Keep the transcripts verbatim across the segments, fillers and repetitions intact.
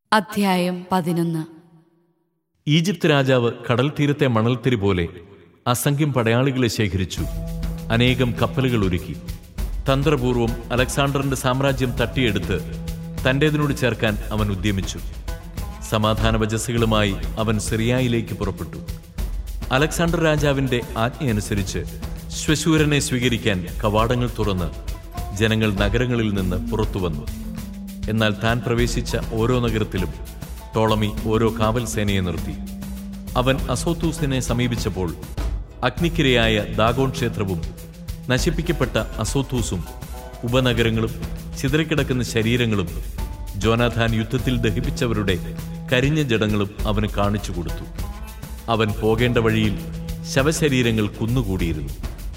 അധ്യായം പതിനൊന്ന്. ഈജിപ്ത് രാജാവ് കടൽ തീരത്തെ മണൽത്തിരി പോലെ അസംഖ്യം പടയാളികളെ ശേഖരിച്ചു. അനേകം കപ്പലുകൾ ഒരുക്കി. തന്ത്രപൂർവം അലക്സാണ്ടറിന്റെ സാമ്രാജ്യം തട്ടിയെടുത്ത് തന്റേതിനോട് ചേർക്കാൻ അവൻ ഉദ്യമിച്ചു. സമാധാന വചസ്സുകളുമായി അവൻ സിറിയയിലേക്ക് പുറപ്പെട്ടു. അലക്സാണ്ടർ രാജാവിന്റെ ആജ്ഞയനുസരിച്ച് ശ്വശൂരനെ സ്വീകരിക്കാൻ കവാടങ്ങൾ തുറന്ന് ജനങ്ങൾ നഗരങ്ങളിൽ നിന്ന് പുറത്തുവന്നു. എന്നാൽ താൻ പ്രവേശിച്ച ഓരോ നഗരത്തിലും ടോളമി ഓരോ കാവൽ സേനയെ നിർത്തി. അവൻ അസോത്തൂസിനെ സമീപിച്ചപ്പോൾ അഗ്നിക്കിരയായ ദാഗോൺ ക്ഷേത്രവും നശിപ്പിക്കപ്പെട്ട അസോത്തൂസും ഉപനഗരങ്ങളും ചിതറിക്കിടക്കുന്ന ശരീരങ്ങളും ജോനാഥാൻ യുദ്ധത്തിൽ ദഹിപ്പിച്ചവരുടെ കരിഞ്ഞ ജഡങ്ങളും അവന് കാണിച്ചു കൊടുത്തു. അവൻ പോകേണ്ട വഴിയിൽ ശവശരീരങ്ങൾ കുന്നുകൂടിയിരുന്നു.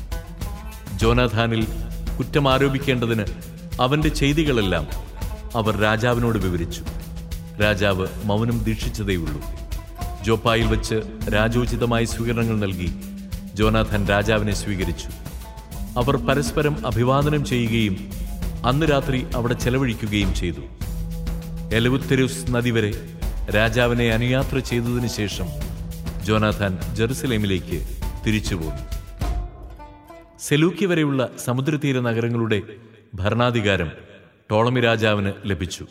ജോനാഥാനിൽ കുറ്റമാരോപിക്കേണ്ടതിന് അവന്റെ ചെയ്തികളെല്ലാം അവർ രാജാവിനോട് വിവരിച്ചു. രാജാവ് മൗനം ദീക്ഷിച്ചതേയുള്ളൂ. ജോപ്പായിൽ വെച്ച് രാജോചിതമായ സ്വീകരണങ്ങൾ നൽകി ജോനാഥാൻ രാജാവിനെ സ്വീകരിച്ചു. അവർ പരസ്പരം അഭിവാദനം ചെയ്യുകയും അന്ന് രാത്രി അവിടെ ചെലവഴിക്കുകയും ചെയ്തു. എലവുത്തെരുസ് നദി വരെ രാജാവിനെ അനുയാത്ര ചെയ്തതിനു ശേഷം ജോനാഥാൻ ജെറുസലേമിലേക്ക് തിരിച്ചുപോന്നു. സെലൂക്കി വരെയുള്ള സമുദ്രതീര നഗരങ്ങളുടെ ഭരണാധികാരം ടോളമി രാജാവിന് ലഭിച്ചു.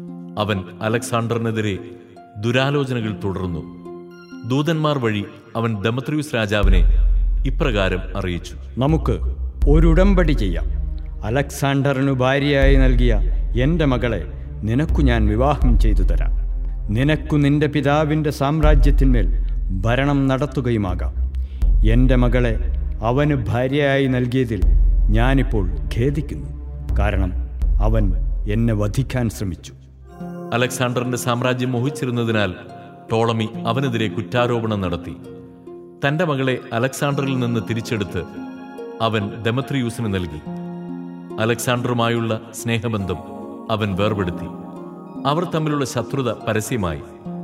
അവൻ അലക്സാണ്ടറിനെതിരെ ദുരാലോചനകൾ തുടർന്നു. ദൂതന്മാർ വഴി അവൻ ദമത്രിയൂസ് രാജാവിനെ ഇപ്രകാരം അറിയിച്ചു: നമുക്ക് ഒരു ഉടമ്പടി ചെയ്യാം. അലക്സാണ്ടറിനു ഭാര്യയായി നൽകിയ എൻ്റെ മകളെ നിനക്കു ഞാൻ വിവാഹം ചെയ്തു തരാം. നിനക്കു നിന്റെ പിതാവിൻ്റെ സാമ്രാജ്യത്തിന്മേൽ ഭരണം നടത്തുകയുമാകാം. എൻ്റെ മകളെ അവന് ഭാര്യയായി നൽകിയതിൽ ഞാനിപ്പോൾ ഖേദിക്കുന്നു. കാരണം അവൻ എന്നെ വധിക്കാൻ ശ്രമിച്ചു. അലക്സാണ്ടറിന്റെ സാമ്രാജ്യം മോഹിച്ചിരുന്നതിനാൽ ടോളമി അവനെതിരെ കുറ്റാരോപണം നടത്തി. തന്റെ മകളെ അലക്സാണ്ടറിൽ നിന്ന് തിരിച്ചെടുത്ത് അവൻ ദമത്രിയൂസിന് നൽകി. അലക്സാണ്ടറുമായുള്ള സ്നേഹബന്ധം അവൻ വേർപെടുത്തി. അവർ തമ്മിലുള്ള ശത്രുത പരസ്യമായി.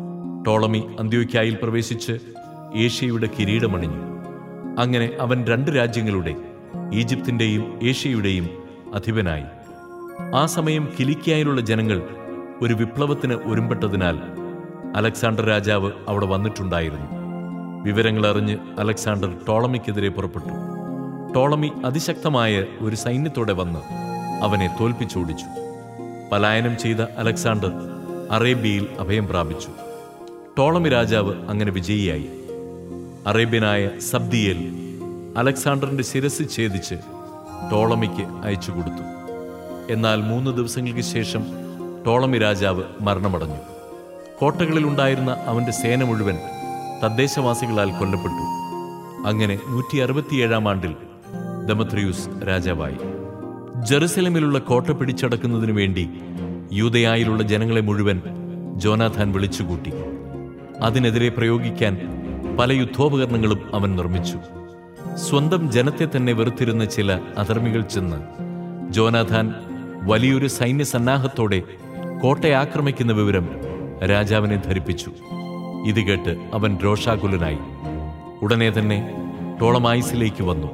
ടോളമി അന്ത്യോക്യായിൽ പ്രവേശിച്ച് ഏഷ്യയുടെ കിരീടമണിഞ്ഞു. അങ്ങനെ അവൻ രണ്ട് രാജ്യങ്ങളുടെ, ഈജിപ്തിന്റെയും ഏഷ്യയുടെയും അധിപനായി. ആ സമയം കിലിക്യായിലുള്ള ജനങ്ങൾ ഒരു വിപ്ലവത്തിന് ഒരുമ്പെട്ടതിനാൽ അലക്സാണ്ടർ രാജാവ് അവിടെ വന്നിട്ടുണ്ടായിരുന്നു. വിവരങ്ങൾ അറിഞ്ഞ് അലക്സാണ്ടർ ടോളമിക്കെതിരെ പുറപ്പെട്ടു. ടോളമി അതിശക്തമായ ഒരു സൈന്യത്തോടെ വന്ന് അവനെ തോൽപ്പിച്ചോടിച്ചു. പലായനം ചെയ്ത അലക്സാണ്ടർ അറേബ്യയിൽ അഭയം പ്രാപിച്ചു. ടോളമി രാജാവ് അങ്ങനെ വിജയിയായി. അറേബ്യനായ സബ്ദിയേൽ അലക്സാണ്ടറിന്റെ ശിരസ് ഛേദിച്ച് ടോളമിക്ക് അയച്ചു കൊടുത്തു. എന്നാൽ മൂന്ന് ദിവസങ്ങൾക്ക് ശേഷം ടോളമി രാജാവ് മരണമടഞ്ഞു. കോട്ടകളിൽ ഉണ്ടായിരുന്ന അവന്റെ സേന മുഴുവൻ തദ്ദേശവാസികളാൽ കൊല്ലപ്പെട്ടു. അങ്ങനെ നൂറ്റി അറുപത്തിയേഴാം ആണ്ടിൽ ദമത്രിയൂസ് രാജാവായി. ജെറുസലേമിലുള്ള കോട്ട പിടിച്ചടക്കുന്നതിനു വേണ്ടി യൂദയായിലുള്ള ജനങ്ങളെ മുഴുവൻ ജോനാഥാൻ വിളിച്ചുകൂട്ടി. അതിനെതിരെ പ്രയോഗിക്കാൻ പല യുദ്ധോപകരണങ്ങളും അവൻ നിർമ്മിച്ചു. സ്വന്തം ജനത്തെ തന്നെ വെറുത്തിരുന്ന ചില അധർമ്മികൾ ചെന്ന് ജോനാഥാൻ വലിയൊരു സൈന്യസന്നാഹത്തോടെ കോട്ടയെ ആക്രമിക്കുന്ന വിവരം രാജാവിനെ ധരിപ്പിച്ചു. ഇത് കേട്ട് അവൻ രോഷാകുലനായി. ഉടനെ തന്നെ ടോളമായിസിലേക്ക് വന്നു.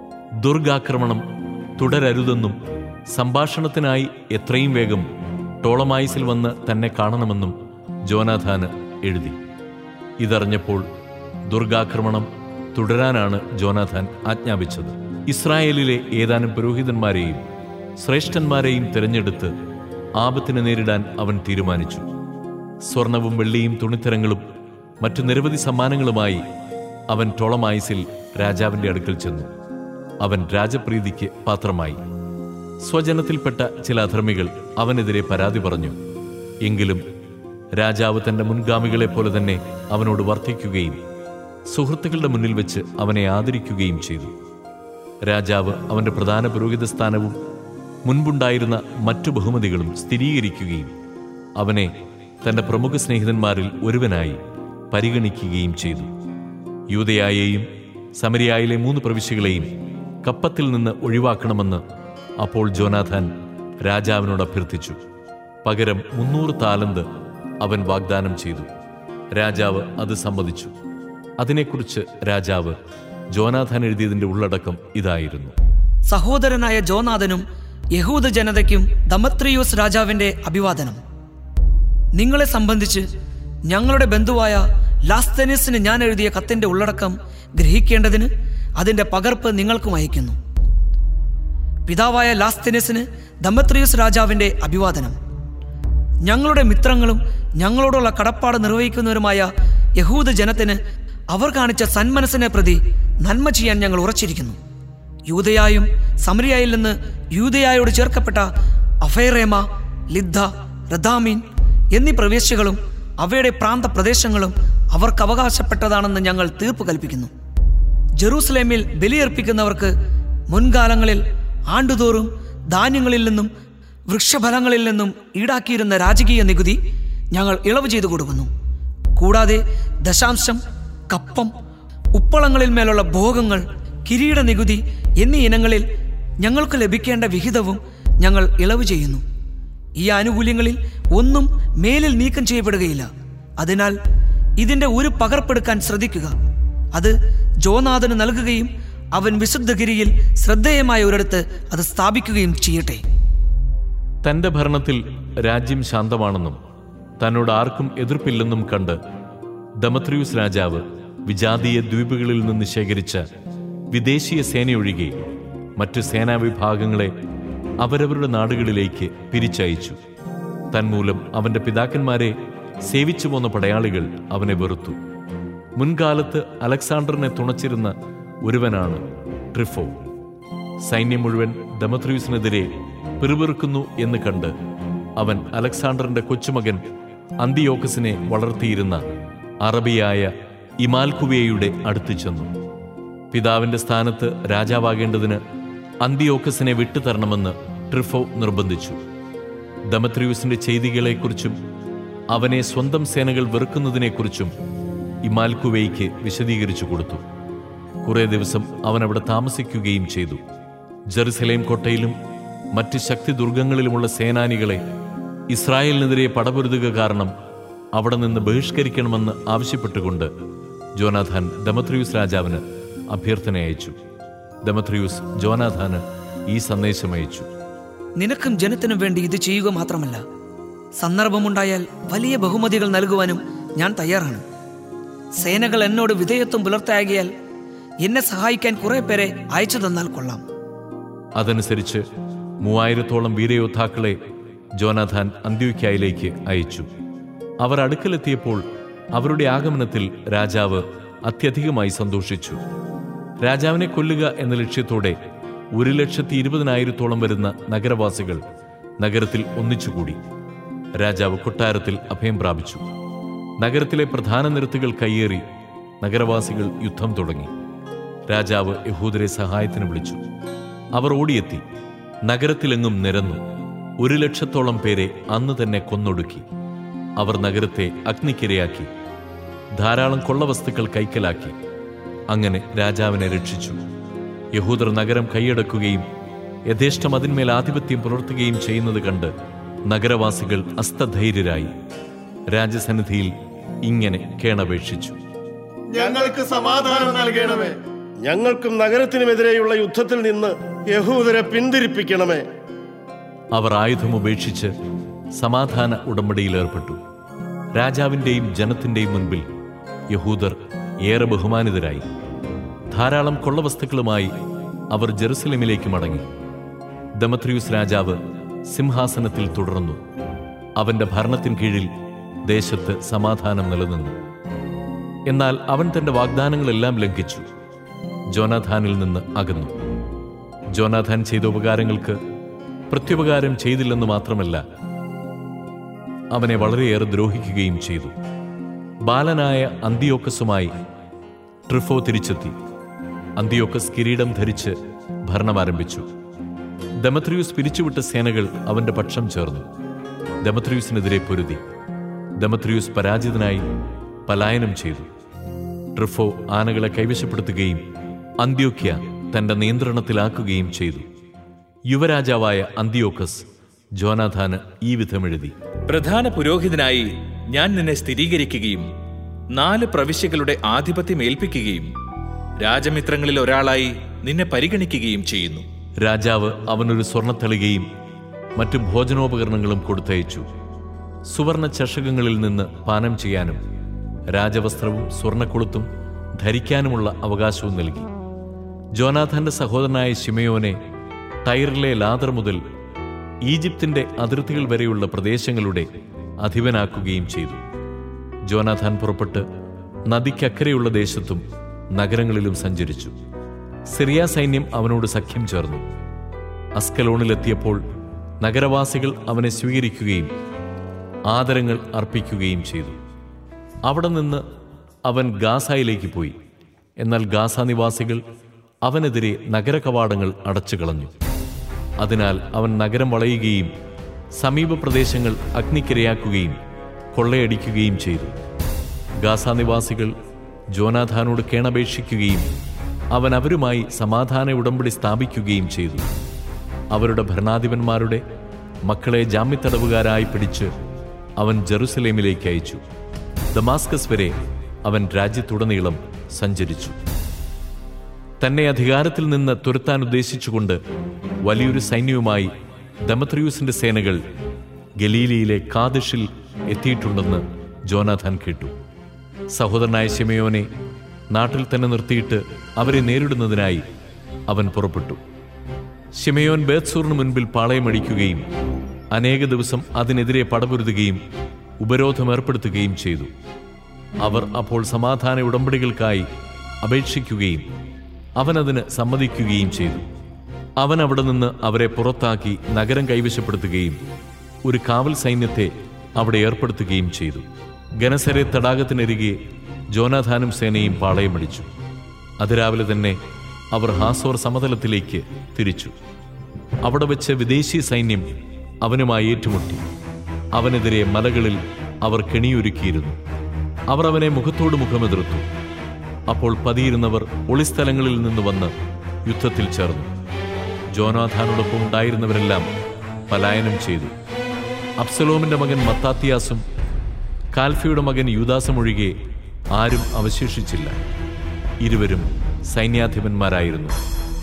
ദുർഗാക്രമണം തുടരരുതെന്നും സംഭാഷണത്തിനായി എത്രയും വേഗം ടോളമായിസിൽ വന്ന് തന്നെ കാണണമെന്നും ജോനാഥാന് എഴുതി. ഇതറിഞ്ഞപ്പോൾ ദുർഗാക്രമണം തുടരാനാണ് ജോനാഥാൻ ആജ്ഞാപിച്ചത്. ഇസ്രായേലിലെ ഏതാനും പുരോഹിതന്മാരെയും ശ്രേഷ്ഠന്മാരെയും തിരഞ്ഞെടുത്ത് ആപത്തിനെ നേരിടാൻ അവൻ തീരുമാനിച്ചു. സ്വർണവും വെള്ളിയും തുണിത്തരങ്ങളും മറ്റു നിരവധി സമ്മാനങ്ങളുമായി അവൻ ടോളമായിസിൽ രാജാവിന്റെ അടുക്കൽ ചെന്നു. അവൻ രാജപ്രീതിക്ക് പാത്രമായി. സ്വജനത്തിൽപ്പെട്ട ചില അധർമ്മികൾ അവനെതിരെ പരാതി പറഞ്ഞു. എങ്കിലും രാജാവ് തന്റെ മുൻഗാമികളെ പോലെ തന്നെ അവനോട് വർത്തിക്കുകയും സുഹൃത്തുക്കളുടെ മുന്നിൽ വെച്ച് അവനെ ആദരിക്കുകയും ചെയ്തു. രാജാവ് അവന്റെ പ്രധാന പുരോഹിത സ്ഥാനവും മുൻപുണ്ടായിരുന്ന മറ്റു ബഹുമതികളും സ്ഥിരീകരിക്കുകയും അവനെ തന്റെ പ്രമുഖ സ്നേഹിതന്മാരിൽ ഒരുവനായി പരിഗണിക്കുകയും ചെയ്തു. യൂദയായെയും സമരിയായിലെ മൂന്ന് പ്രവിശ്യകളെയും കപ്പത്തിൽ നിന്ന് ഒഴിവാക്കണമെന്ന് അപ്പോൾ ജോനാഥാൻ രാജാവിനോട് അഭ്യർത്ഥിച്ചു. പകരം മുന്നൂറ് താലന്ത് അവൻ വാഗ്ദാനം ചെയ്തു. രാജാവ് അത് സമ്മതിച്ചു. അതിനെക്കുറിച്ച് രാജാവ് ജോനാഥാൻ എഴുതിയതിന്റെ ഉള്ളടക്കം ഇതായിരുന്നു: സഹോദരനായ ജോനാഥനും യഹൂദ ജനതയ്ക്കും ദമത്രിയൂസ് രാജാവിന്റെ അഭിവാദനം. നിങ്ങളെ സംബന്ധിച്ച് ഞങ്ങളുടെ ബന്ധുവായ ലാസ്തനിസിന് ഞാൻ എഴുതിയ കത്തിന്റെ ഉള്ളടക്കം ഗ്രഹിക്കേണ്ടതിന് അതിന്റെ പകർപ്പ് നിങ്ങൾക്കും അയക്കുന്നു. പിതാവായ ലാസ്തനിസിന് ദമത്രിയുസ് രാജാവിന്റെ അഭിവാദനം. ഞങ്ങളുടെ മിത്രങ്ങളും ഞങ്ങളോടുള്ള കടപ്പാട് നിർവഹിക്കുന്നവരുമായ യഹൂദ ജനത്തിന് അവർ കാണിച്ച സന്മനസ്സിനെ പ്രതി നന്മ ചെയ്യാൻ ഞങ്ങൾ ഉറച്ചിരിക്കുന്നു. യൂദയായും സമരിയായിൽ നിന്ന് യൂദയായോട് ചേർക്കപ്പെട്ട അഫൈറേമ, ലിദ്ദ, റദാമീൻ എന്നീ പ്രവേശികളും അവയുടെ പ്രാന്ത പ്രദേശങ്ങളും അവർക്ക് അവകാശപ്പെട്ടതാണെന്ന് ഞങ്ങൾ തീർപ്പ് കൽപ്പിക്കുന്നു. ജെറൂസലേമിൽ ബലിയർപ്പിക്കുന്നവർക്ക് മുൻകാലങ്ങളിൽ ആണ്ടുതോറും ധാന്യങ്ങളിൽ നിന്നും വൃക്ഷഫലങ്ങളിൽ നിന്നും ഈടാക്കിയിരുന്ന രാജകീയ നികുതി ഞങ്ങൾ ഇളവ് ചെയ്തു കൊടുക്കുന്നു. കൂടാതെ ദശാംശം, കപ്പം, ഉപ്പളങ്ങളിൽ മേലുള്ള ഭോഗങ്ങൾ, കിരീട നികുതി എന്നീ ഇനങ്ങളിൽ ഞങ്ങൾക്ക് ലഭിക്കേണ്ട വിഹിതവും ഞങ്ങൾ ഇളവ് ചെയ്യുന്നു. ഈ ആനുകൂല്യങ്ങളിൽ ഒന്നും മേലിൽ നീക്കം ചെയ്യപ്പെടുകയില്ല. അതിനാൽ ഇതിന്റെ ഒരു പകർപ്പെടുക്കാൻ ശ്രദ്ധിക്കുക. അത് ജോനാഥന് നൽകുകയും അവൻ വിശുദ്ധഗിരിയിൽ ശ്രദ്ധേയമായ ഒരിടത്ത് അത് സ്ഥാപിക്കുകയും ചെയ്യട്ടെ. തന്റെ ഭരണത്തിൽ രാജ്യം ശാന്തമാണെന്നും തന്നോട് ആർക്കും എതിർപ്പില്ലെന്നും കണ്ട് ദമത്രിയൂസ് രാജാവ് വിജാതീയ ദ്വീപുകളിൽ നിന്ന് ശേഖരിച്ച വിദേശീയ സേനയൊഴികെ മറ്റു സേനാവിഭാഗങ്ങളെ അവരവരുടെ നാടുകളിലേക്ക് പിരിച്ചയച്ചു. തന്മൂലം അവന്റെ പിതാക്കന്മാരെ സേവിച്ചു പോന്ന പടയാളികൾ അവനെ വെറുത്തു. മുൻകാലത്ത് അലക്സാണ്ടറിനെ തുണച്ചിരുന്ന ഒരുവനാണ് ട്രിഫോ. സൈന്യം മുഴുവൻ ദമത്രിയൂസിനെതിരെ പിറുപിറുക്കുന്നു എന്ന് കണ്ട് അവൻ അലക്സാണ്ടറിന്റെ കൊച്ചുമകൻ അന്തിയോക്കസിനെ വളർത്തിയിരുന്ന അറബിയായ ഇമാൽക്കുവേയുടെ അടുത്ത് ചെന്നു. പിതാവിന്റെ സ്ഥാനത്ത് രാജാവാകേണ്ടതിന് അന്തിയോക്കസിനെ വിട്ടുതരണമെന്ന് ട്രിഫോ നിർബന്ധിച്ചു. ദമത്രിയൂസിന്റെ ചെയ്തികളെക്കുറിച്ചും അവനെ സ്വന്തം സേനകൾ വെറുക്കുന്നതിനെക്കുറിച്ചും ഇമാൽക്കുവേയ്ക്ക് വിശദീകരിച്ചു കൊടുത്തു. കുറെ ദിവസം അവൻ അവിടെ താമസിക്കുകയും ചെയ്തു. ജെറുസലേം കോട്ടയിലും മറ്റ് ശക്തി ദുർഗങ്ങളിലുമുള്ള സേനാനികളെ ഇസ്രായേലിനെതിരെ പടപൊരുതുക കാരണം അവിടെ നിന്ന് ബഹിഷ്കരിക്കണമെന്ന് ആവശ്യപ്പെട്ടുകൊണ്ട് ജോനാഥാൻ ദമത്രിയൂസ് രാജാവിന് അഭ്യർത്ഥന അയച്ചു. ദമത്രിയൂസ് ജോനാഥാന് ഈ സന്ദേശം അയച്ചു: നിനക്കും ജനത്തിനും വേണ്ടി ഇത് ചെയ്യുക മാത്രമല്ല, സന്ദർഭമുണ്ടായാൽ വലിയ ബഹുമതികൾ നൽകുവാനും ഞാൻ തയ്യാറാണ്. സേനകൾ എന്നോട് വിധേയത്വം പുലർത്താകിയാൽ എന്നെ സഹായിക്കാൻ കുറെ പേരെ അയച്ചു തന്നാൽ കൊള്ളാം. അതനുസരിച്ച് മൂവായിരത്തോളം വീരയോദ്ധാക്കളെ ജോനാഥാൻ അന്ത്യോക്യയിലേക്ക് അയച്ചു. അവർ അടുക്കലെത്തിയപ്പോൾ അവരുടെ ആഗമനത്തിൽ രാജാവ് അത്യധികമായി സന്തോഷിച്ചു. രാജാവിനെ കൊല്ലുക എന്ന ലക്ഷ്യത്തോടെ ഒരു ലക്ഷത്തി ഇരുപതിനായിരത്തോളം വരുന്ന നഗരവാസികൾ നഗരത്തിൽ ഒന്നിച്ചുകൂടി. രാജാവ് കൊട്ടാരത്തിൽ അഭയം പ്രാപിച്ചു. നഗരത്തിലെ പ്രധാന നിരത്തുകൾ കയ്യേറി നഗരവാസികൾ യുദ്ധം തുടങ്ങി. രാജാവ് യഹൂദരെ സഹായത്തിന് വിളിച്ചു. അവർ ഓടിയെത്തി നഗരത്തിലെങ്ങും നിരന്നു. ഒരു ലക്ഷത്തോളം പേരെ അന്ന് തന്നെ കൊന്നൊടുക്കി. അവർ നഗരത്തെ അഗ്നിക്കിരയാക്കി, ധാരാളം കൊള്ളവസ്തുക്കൾ കൈക്കലാക്കി. അങ്ങനെ രാജാവിനെ രക്ഷിച്ചു. യഹൂദർ നഗരം കൈയടക്കുകയും യഥേഷ്ടം അതിന്മേൽ ആധിപത്യം പുലർത്തുകയും ചെയ്യുന്നത് കണ്ട് നഗരവാസികൾ അസ്തധൈര്യരായി രാജസന്നിധിയിൽ ഇങ്ങനെ കേണപേക്ഷിച്ചു: ഞങ്ങൾക്ക് സമാധാനം നൽകണമേ. ഞങ്ങൾക്കും നഗരത്തിനുമെതിരെയുള്ള യുദ്ധത്തിൽ നിന്ന് യഹൂദരെ പിന്തിരിപ്പിക്കണമേ. അവർ ആയുധമുപേക്ഷിച്ച് സമാധാന ഉടമ്പടിയിൽ ഏർപ്പെട്ടു. രാജാവിന്റെയും ജനത്തിന്റെയും മുൻപിൽ യഹൂദർ ഏറെ ബഹുമാനിതരായി. ധാരാളം കൊള്ളവസ്തുക്കളുമായി അവർ ജെറുസലേമിലേക്ക് മടങ്ങി. ദമത്രിയൂസ് രാജാവ് സിംഹാസനത്തിൽ തുടർന്നു. അവന്റെ ഭരണത്തിൻ കീഴിൽ ദേശത്ത് സമാധാനം നിലനിന്നു. എന്നാൽ അവൻ തന്റെ വാഗ്ദാനങ്ങളെല്ലാം ലംഘിച്ചു. ജോനാഥാനിൽ നിന്ന് അകന്നു. ജോനാഥാൻ ചെയ്ത ഉപകാരങ്ങൾക്ക് പ്രത്യുപകാരം ചെയ്തില്ലെന്ന് മാത്രമല്ല, അവനെ വളരെയേറെ ദ്രോഹിക്കുകയും ചെയ്തു. ബാലനായ അന്തിയോക്കസുമായി ട്രിഫോ തിരിച്ചെത്തി. അന്തിയോക്കസ് കിരീടം ധരിച്ച് ഭരണം ആരംഭിച്ചു. ദമത്രിയൂസ് പിരിച്ചുവിട്ട സേനകൾ അവന്റെ പക്ഷം ചേർന്നു. ദമത്രിയൂസിനെതിരെ പൊരുതി. ദമത്രിയൂസ് പരാജിതനായി പലായനം ചെയ്തു. ട്രിഫോ ആനകളെ കൈവശപ്പെടുത്തുകയും അന്ത്യോക്യ തന്റെ നിയന്ത്രണത്തിലാക്കുകയും ചെയ്തു. യുവരാജാവായ അന്തിയോക്കസ് ജോനാഥാന് ഈ വിധമെഴുതി: പ്രധാന പുരോഹിതനായി ഞാൻ നിന്നെ സ്ഥിരീകരിക്കുകയും നാല് പ്രവിശ്യകളുടെ ആധിപത്യം ഏൽപ്പിക്കുകയും രാജമിത്രങ്ങളിൽ ഒരാളായി നിന്നെ പരിഗണിക്കുകയും ചെയ്യുന്നു. രാജാവ് അവനൊരു സ്വർണ്ണത്തളികയും മറ്റു ഭോജനോപകരണങ്ങളും കൊടുത്തയച്ചു. സുവർണ ചഷകങ്ങളിൽ നിന്ന് പാനം ചെയ്യാനും രാജവസ്ത്രവും സ്വർണ്ണക്കൊളുത്തും ധരിക്കാനുമുള്ള അവകാശവും നൽകി. ജോനാഥാന്റെ സഹോദരനായ ശിമയോനെ ടൈറിലെ ലാദർ മുതൽ ഈജിപ്തിന്റെ അതിർത്തികൾ വരെയുള്ള പ്രദേശങ്ങളുടെ അധിപനാക്കുകയും ചെയ്തു. ജോനാഥാൻ പുറപ്പെട്ട് നദിക്കക്കരെയുള്ള ദേശത്തും നഗരങ്ങളിലും സഞ്ചരിച്ചു. സിറിയ സൈന്യം അവനോട് സഖ്യം ചേർന്നു. അസ്കലോണിലെത്തിയപ്പോൾ നഗരവാസികൾ അവനെ സ്വീകരിക്കുകയും ആദരങ്ങൾ അർപ്പിക്കുകയും ചെയ്തു. അവിടെ നിന്ന് അവൻ ഗാസയിലേക്ക് പോയി. എന്നാൽ ഗാസ നിവാസികൾ അവനെതിരെ നഗര കവാടങ്ങൾ അടച്ചു കളഞ്ഞു. അതിനാൽ അവൻ നഗരം വളയുകയും സമീപ പ്രദേശങ്ങൾ അഗ്നിക്കിരയാക്കുകയും കൊള്ളയടിക്കുകയും ചെയ്തു. ഗാസ നിവാസികൾ ജോനാഥാനോട് കേണപേക്ഷിക്കുകയും അവൻ അവരുമായി സമാധാന ഉടമ്പടി സ്ഥാപിക്കുകയും ചെയ്തു. അവരുടെ ഭരണാധിപന്മാരുടെ മക്കളെ ജാമ്യത്തടവുകാരായി പിടിച്ച് അവൻ ജെറുസലേമിലേക്ക് അയച്ചു. ദമാസ്കസ് വരെ അവൻ രാജ്യത്തുടനീളം സഞ്ചരിച്ചു. തന്നെ അധികാരത്തിൽ നിന്ന് തുരത്താൻ ഉദ്ദേശിച്ചുകൊണ്ട് വലിയൊരു സൈന്യവുമായി ദമത്രിയൂസിന്റെ സേനകൾ ഗലീലയിലെ കാദിഷിൽ എത്തിയിട്ടുണ്ടെന്ന് ജോനാഥാൻ കേട്ടു. സഹോദരനായ ശിമയോനെ നാട്ടിൽ തന്നെ നിർത്തിയിട്ട് അവരെ നേരിടുന്നതിനായി അവൻ പുറപ്പെട്ടു. ശിമയോൻ ബേത്സൂറിന് മുൻപിൽ പാളയമടിക്കുകയും അനേക ദിവസം അതിനെതിരെ പടപൊരുതുകയും ഉപരോധമേർപ്പെടുത്തുകയും ചെയ്തു. അവർ അപ്പോൾ സമാധാന ഉടമ്പടികൾക്കായി അപേക്ഷിക്കുകയും അവനതിന് സമ്മതിക്കുകയും ചെയ്തു. അവൻ അവിടെ നിന്ന് അവരെ പുറത്താക്കി നഗരം കൈവശപ്പെടുത്തുകയും ഒരു കാവൽ സൈന്യത്തെ അവിടെ ഏർപ്പെടുത്തുകയും ചെയ്തു. ഗനസരെ തടാകത്തിനരികെ ജോനാഥാനും സേനയും പാളയമടിച്ചു. അതിരാവിലെ തന്നെ അവർ ഹാസോർ സമതലത്തിലേക്ക് തിരിച്ചു. അവിടെ വെച്ച് വിദേശി സൈന്യം അവനുമായി ഏറ്റുമുട്ടി. അവനെതിരെ മലകളിൽ അവർ കെണിയൊരുക്കിയിരുന്നു. അവർ അവനെ മുഖത്തോട് മുഖമെതിർത്തു. അപ്പോൾ പതിയിരുന്നവർ ഒളിസ്ഥലങ്ങളിൽ നിന്ന് വന്ന് യുദ്ധത്തിൽ ചേർന്നു. ജോനാഥാനോടൊപ്പം ഉണ്ടായിരുന്നവരെല്ലാം പലായനം ചെയ്തു. അബ്സലോമിന്റെ മകൻ മത്താത്തിയാസും കാൽഫിയുടെ മകൻ യൂദാസും ഒഴികെ ആരും അവശേഷിച്ചില്ല. ഇരുവരും സൈന്യാധിപന്മാരായിരുന്നു.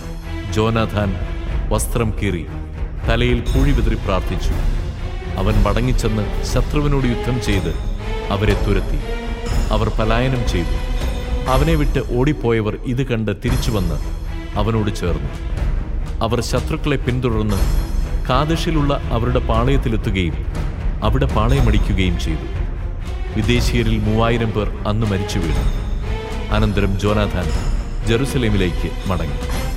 ജോനാഥാൻ വസ്ത്രം കീറി തലയിൽ പൂഴി വിതറി പ്രാർത്ഥിച്ചു. അവൻ മടങ്ങിച്ചെന്ന് ശത്രുവിനോട് യുദ്ധം ചെയ്ത് അവരെ തുരത്തി. അവർ പലായനം ചെയ്തു. അവനെ വിട്ട് ഓടിപ്പോയവർ ഇത് കണ്ട് തിരിച്ചുവന്ന് അവനോട് ചേർന്നു. അവർ ശത്രുക്കളെ പിന്തുടർന്ന് കാദിഷിലുള്ള അവരുടെ പാളയത്തിലെത്തുകയും അവിടെ പാളയമടിക്കുകയും ചെയ്തു. വിദേശീയരിൽ മൂവായിരം പേർ അന്ന് മരിച്ചു വീണു. അനന്തരം ജോനാഥാൻ ജെറുസലേമിലേക്ക് മടങ്ങി.